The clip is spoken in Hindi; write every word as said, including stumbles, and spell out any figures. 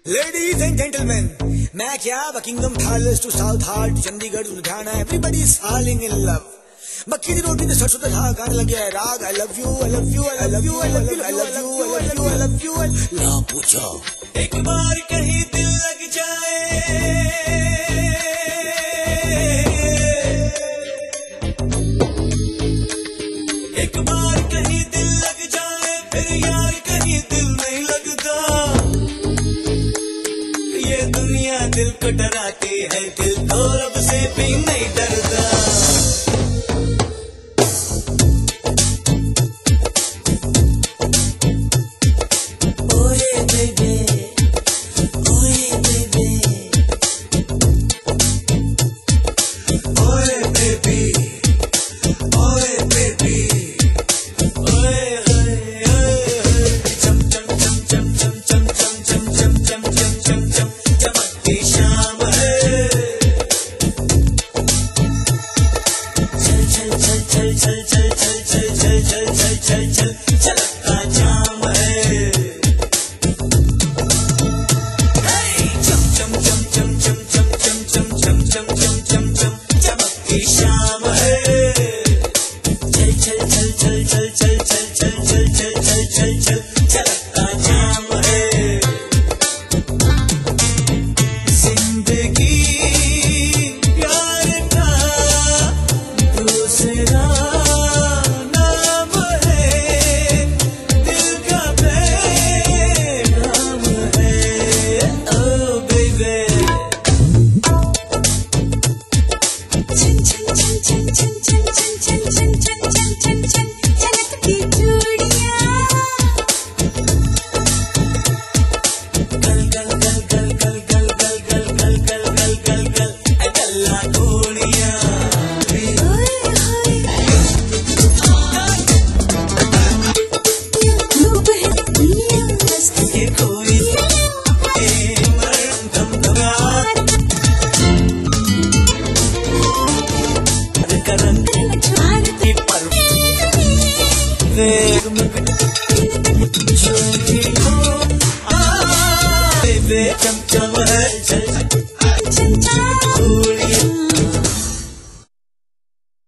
Ladies and gentlemen, मैं क्या Buckingham Palace to Southall Chandigarh Ludhiana everybody is falling in love. मक्की दी रोटी ने सरसों दा साग गाने लगे है राग I love you I love you I love you I love you I love you I love you I love you ला पूछो एक बार कहीं दिल लग जाए एक बार कहीं दिल लग जाए फिर यार कहीं दिल नहीं लगता। ये दुनिया दिल को डराती है दिल तो रब से भी नहीं डरता। चम चम है चल